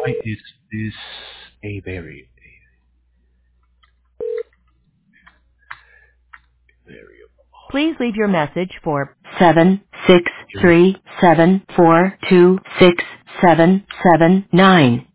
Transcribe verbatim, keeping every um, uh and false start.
why is this a very variable? Please leave your message for seven six three seven four two six seven seven nine.